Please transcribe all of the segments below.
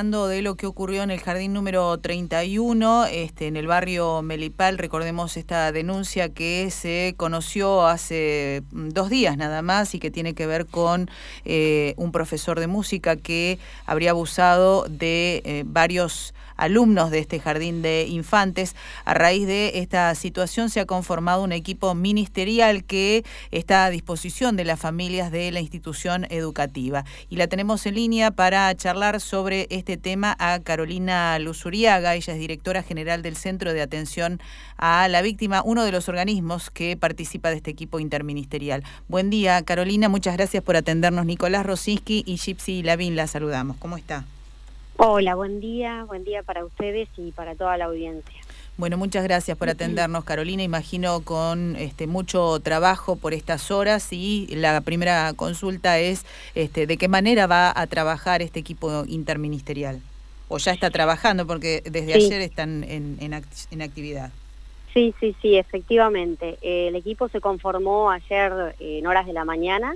hablando de lo que ocurrió en el jardín número 31, en el barrio Melipal. Recordemos esta denuncia que se conoció hace 2 días nada más y que tiene que ver con un profesor de música que habría abusado de varios alumnos de este jardín de infantes. A raíz de esta situación se ha conformado un equipo ministerial que está a disposición de las familias de la institución educativa. Y la tenemos en línea para charlar sobre este tema a Carolina Luzuriaga. Ella es directora general del Centro de Atención a la Víctima, uno de los organismos que participa de este equipo interministerial. Buen día, Carolina, muchas gracias por atendernos. Nicolás Rosinski y Gypsy Lavín la saludamos. ¿Cómo está? Hola, buen día para ustedes y para toda la audiencia. Bueno, muchas gracias por atendernos, Carolina. Imagino con mucho trabajo por estas horas, y la primera consulta es ¿de qué manera va a trabajar este equipo interministerial? ¿O ya está trabajando? Porque desde ayer están en actividad. Sí, efectivamente. El equipo se conformó ayer en horas de la mañana.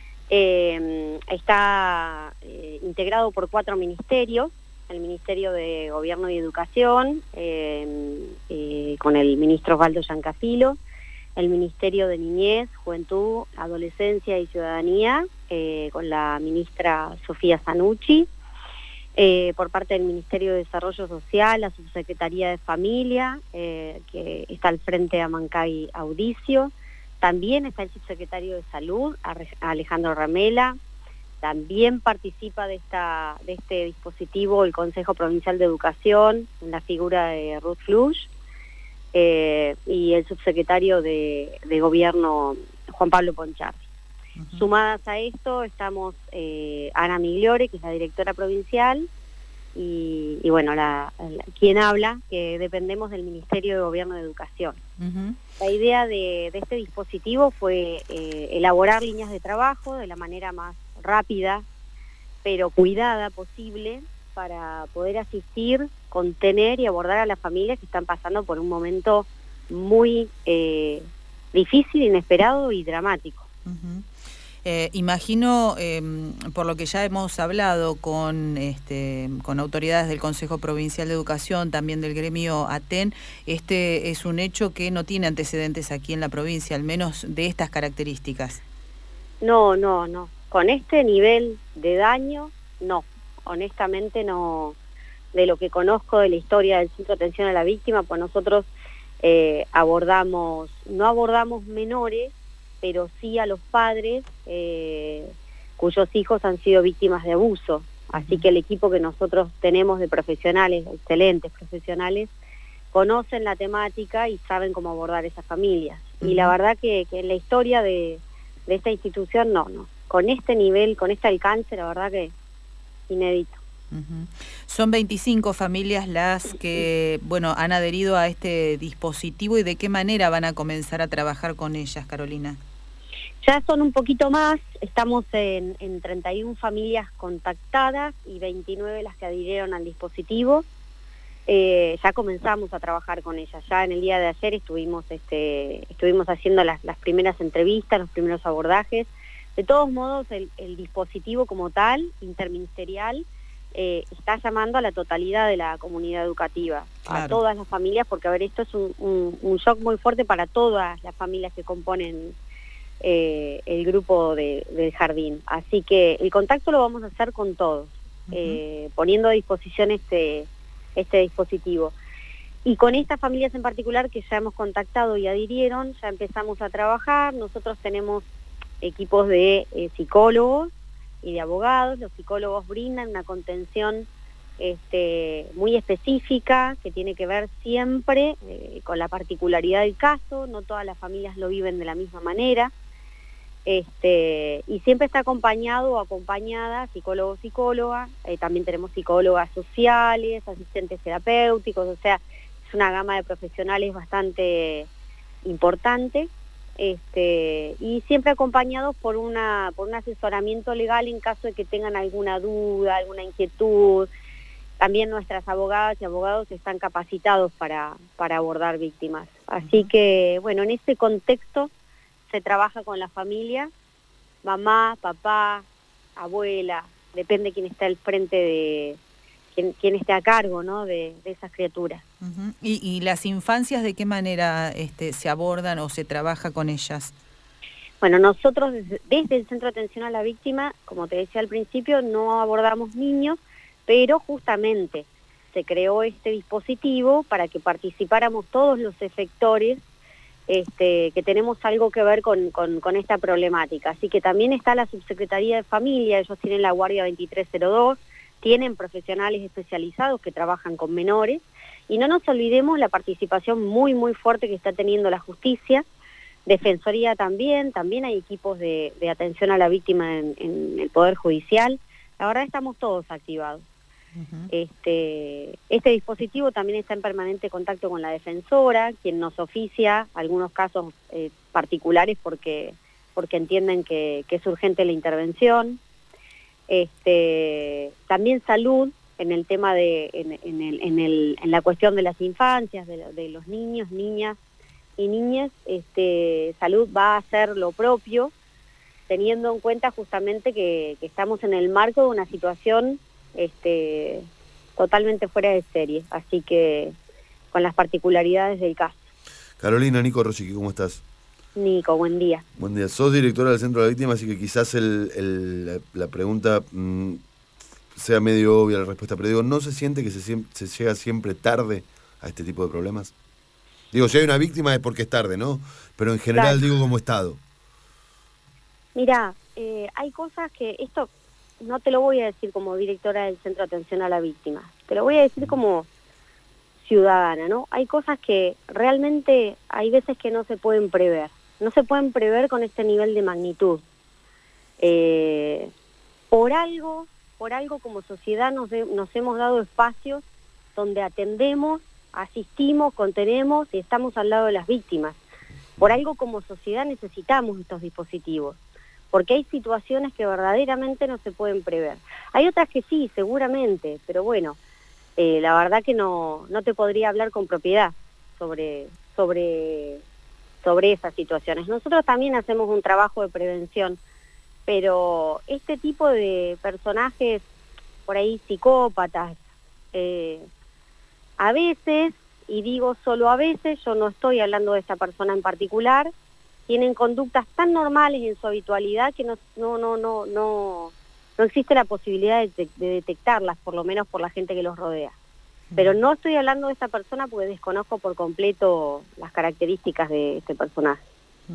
Está integrado por 4 ministerios: el Ministerio de Gobierno y Educación, con el ministro Osvaldo Giancasilo, el Ministerio de Niñez, Juventud, Adolescencia y Ciudadanía, con la ministra Sofía Zanucci, por parte del Ministerio de Desarrollo Social, la Subsecretaría de Familia, que está al frente de Amancay Audicio. También está el subsecretario de Salud, Alejandro Ramela. También participa de este dispositivo el Consejo Provincial de Educación, en la figura de Ruth Flush, y el subsecretario de Gobierno, Juan Pablo Ponchardi. Uh-huh. Sumadas a esto estamos Ana Migliore, que es la directora provincial, y bueno, quien habla, que dependemos del Ministerio de Gobierno de Educación. Uh-huh. La idea de este dispositivo fue elaborar líneas de trabajo de la manera más rápida pero cuidada posible, para poder asistir, contener y abordar a las familias que están pasando por un momento muy difícil, inesperado y dramático. Uh-huh. Imagino, por lo que ya hemos hablado con autoridades del Consejo Provincial de Educación, también del gremio ATEN, es un hecho que no tiene antecedentes aquí en la provincia, al menos de estas características. No. Con este nivel de daño, no. Honestamente no. De lo que conozco de la historia del Centro de Atención a la Víctima, pues nosotros no abordamos menores, pero sí a los padres cuyos hijos han sido víctimas de abuso. Así que el equipo que nosotros tenemos de profesionales, excelentes profesionales, conocen la temática y saben cómo abordar esas familias. Uh-huh. Y la verdad que en la historia de esta institución, no. Con este nivel, con este alcance, la verdad que inédito. Uh-huh. Son 25 familias las que, han adherido a este dispositivo. ¿Y de qué manera van a comenzar a trabajar con ellas, Carolina? Ya son un poquito más, estamos en 31 familias contactadas y 29 las que adhirieron al dispositivo. Ya comenzamos a trabajar con ellas. Ya en el día de ayer estuvimos haciendo las primeras entrevistas, los primeros abordajes. De todos modos, el dispositivo como tal, interministerial, está llamando a la totalidad de la comunidad educativa, claro, a todas las familias, porque esto es un shock muy fuerte para todas las familias que componen el grupo del jardín. Así que el contacto lo vamos a hacer con todos, uh-huh, poniendo a disposición este dispositivo. Y con estas familias en particular que ya hemos contactado y adhirieron, ya empezamos a trabajar. Nosotros tenemos equipos de psicólogos y de abogados. Los psicólogos brindan una contención muy específica, que tiene que ver siempre con la particularidad del caso. No todas las familias lo viven de la misma manera. Y siempre está acompañado o acompañada psicólogo o psicóloga. También tenemos psicólogas sociales, asistentes terapéuticos, o sea, es una gama de profesionales bastante importante. Y siempre acompañados por un asesoramiento legal en caso de que tengan alguna duda, alguna inquietud. También nuestras abogadas y abogados están capacitados para abordar víctimas. Así que, en ese contexto se trabaja con la familia, mamá, papá, abuela, depende quién está al frente quién esté a cargo, ¿no?, de esas criaturas. Uh-huh. ¿Y las infancias de qué manera se abordan o se trabaja con ellas? Bueno, nosotros desde el Centro de Atención a la Víctima, como te decía al principio, no abordamos niños, pero justamente se creó este dispositivo para que participáramos todos los efectores que tenemos algo que ver con esta problemática. Así que también está la Subsecretaría de Familia, ellos tienen la Guardia 2302, tienen profesionales especializados que trabajan con menores, y no nos olvidemos la participación muy, muy fuerte que está teniendo la justicia, Defensoría también hay equipos de atención a la víctima en el Poder Judicial. La verdad estamos todos activados. Uh-huh. Este dispositivo también está en permanente contacto con la defensora, quien nos oficia algunos casos particulares porque entienden que es urgente la intervención. También salud en el tema en la cuestión de las infancias, de los niños, niñas y niñas. Salud va a hacer lo propio, teniendo en cuenta justamente que estamos en el marco de una situación totalmente fuera de serie, así que con las particularidades del caso. Carolina, Nico Rosique, ¿cómo estás? Nico, buen día. Buen día. Sos directora del Centro de la Víctima, así que quizás la pregunta sea medio obvia la respuesta, pero digo, ¿no se siente que se llega siempre tarde a este tipo de problemas? Digo, si hay una víctima es porque es tarde, ¿no? Pero en general, claro, digo como Estado. Mirá, hay cosas que esto no te lo voy a decir como directora del Centro de Atención a la Víctima, te lo voy a decir como ciudadana, ¿no? Hay cosas que realmente hay veces que no se pueden prever. No se pueden prever con este nivel de magnitud. Por algo como sociedad nos hemos dado espacios donde atendemos, asistimos, contenemos y estamos al lado de las víctimas. Por algo como sociedad necesitamos estos dispositivos, porque hay situaciones que verdaderamente no se pueden prever. Hay otras que sí, seguramente, pero bueno, la verdad que no te podría hablar con propiedad sobre esas situaciones. Nosotros también hacemos un trabajo de prevención, pero este tipo de personajes, por ahí psicópatas, a veces, y digo solo a veces, yo no estoy hablando de esta persona en particular, tienen conductas tan normales en su habitualidad que no existe la posibilidad de detectarlas, por lo menos por la gente que los rodea. Pero no estoy hablando de esta persona porque desconozco por completo las características de este personaje.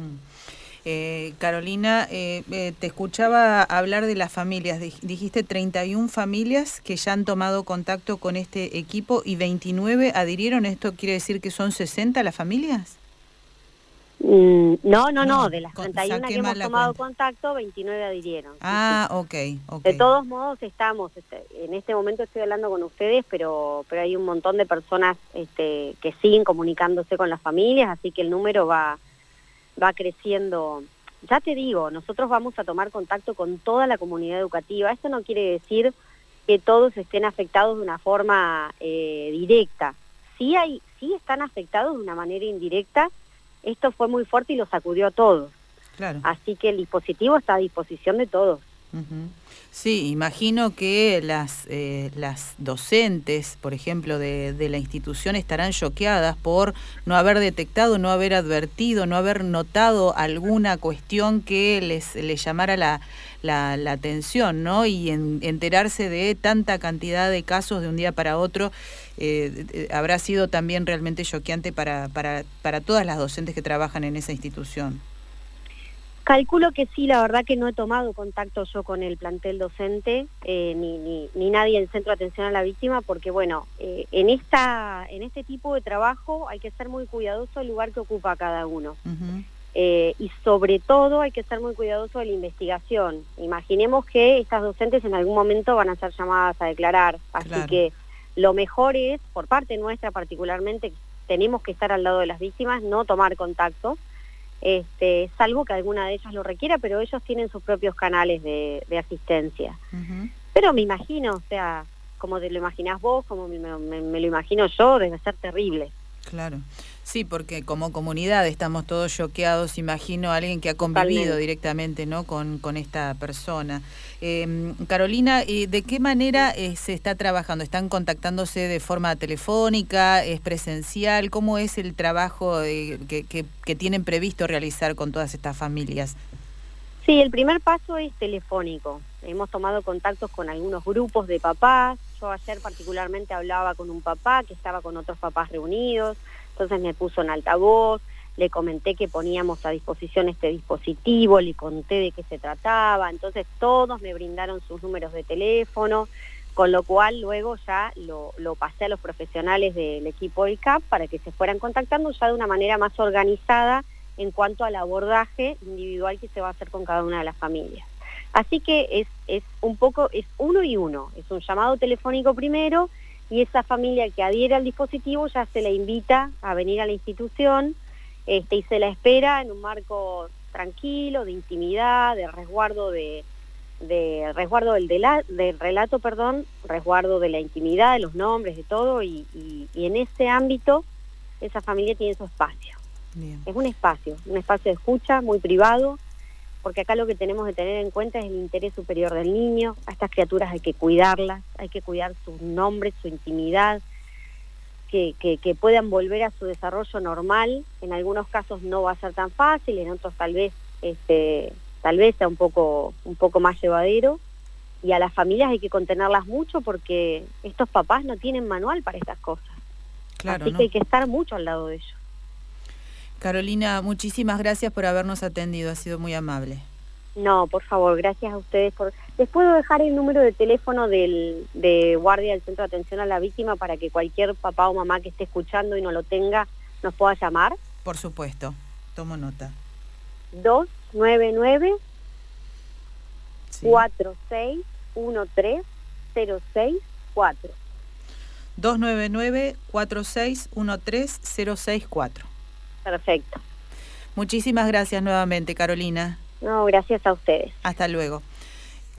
Carolina, te escuchaba hablar de las familias. Dijiste 31 familias que ya han tomado contacto con este equipo y 29 adhirieron. ¿Esto quiere decir que son 60 las familias? No, de las 31 que hemos tomado contacto, 29 adhirieron. Ah, sí. Ok. De todos modos estamos, en este momento estoy hablando con ustedes, pero hay un montón de personas que siguen comunicándose con las familias, así que el número va creciendo. Ya te digo, nosotros vamos a tomar contacto con toda la comunidad educativa. Esto no quiere decir que todos estén afectados de una forma directa. Sí están afectados de una manera indirecta. Esto fue muy fuerte y lo sacudió a todos. Claro. Así que el dispositivo está a disposición de todos. Uh-huh. Sí, imagino que las docentes, por ejemplo, de la institución estarán choqueadas por no haber detectado, no haber advertido, no haber notado alguna cuestión que les llamara la atención, ¿no? Y enterarse de tanta cantidad de casos de un día para otro habrá sido también realmente choqueante para todas las docentes que trabajan en esa institución. Calculo que sí, la verdad que no he tomado contacto yo con el plantel docente, ni nadie del Centro de Atención a la Víctima, porque bueno, en este tipo de trabajo hay que ser muy cuidadoso del lugar que ocupa cada uno. Uh-huh. Y sobre todo hay que ser muy cuidadoso de la investigación. Imaginemos que estas docentes en algún momento van a ser llamadas a declarar, así claro. Que lo mejor es, por parte nuestra particularmente, tenemos que estar al lado de las víctimas, no tomar contacto, salvo que alguna de ellas lo requiera, pero ellos tienen sus propios canales de asistencia. Uh-huh. Pero me imagino, o sea, como te lo imaginás vos, como me lo imagino yo, debe ser terrible. Claro. Sí, porque como comunidad estamos todos choqueados, imagino a alguien que ha convivido Totalmente. directamente, ¿no?, con esta persona. Carolina, ¿de qué manera se está trabajando? ¿Están contactándose de forma telefónica? ¿Es presencial? ¿Cómo es el trabajo que tienen previsto realizar con todas estas familias? Sí, el primer paso es telefónico. Hemos tomado contactos con algunos grupos de papás. Yo ayer particularmente hablaba con un papá que estaba con otros papás reunidos, entonces me puso en altavoz, le comenté que poníamos a disposición este dispositivo, le conté de qué se trataba, entonces todos me brindaron sus números de teléfono, con lo cual luego ya lo pasé a los profesionales del equipo del CAP para que se fueran contactando ya de una manera más organizada en cuanto al abordaje individual que se va a hacer con cada una de las familias. Así que es un poco, es uno y uno, es un llamado telefónico primero y esa familia que adhiere al dispositivo ya se la invita a venir a la institución y se la espera en un marco tranquilo, de intimidad, de resguardo resguardo del relato, resguardo de la intimidad, de los nombres, de todo y en ese ámbito esa familia tiene su espacio. Bien. Es un espacio de escucha muy privado, porque acá lo que tenemos que tener en cuenta es el interés superior del niño. A estas criaturas hay que cuidarlas, hay que cuidar sus nombres, su intimidad, que puedan volver a su desarrollo normal. En algunos casos no va a ser tan fácil, en otros tal vez sea un poco más llevadero. Y a las familias hay que contenerlas mucho porque estos papás no tienen manual para estas cosas. Claro, así ¿no? que hay que estar mucho al lado de ellos. Carolina, muchísimas gracias por habernos atendido, ha sido muy amable. No, por favor, gracias a ustedes. Les puedo dejar el número de teléfono de guardia del Centro de Atención a la Víctima para que cualquier papá o mamá que esté escuchando y no lo tenga nos pueda llamar. Por supuesto, tomo nota. 299 Sí. 4613-064. 299-4613-064. Perfecto. Muchísimas gracias nuevamente, Carolina. No, gracias a ustedes. Hasta luego.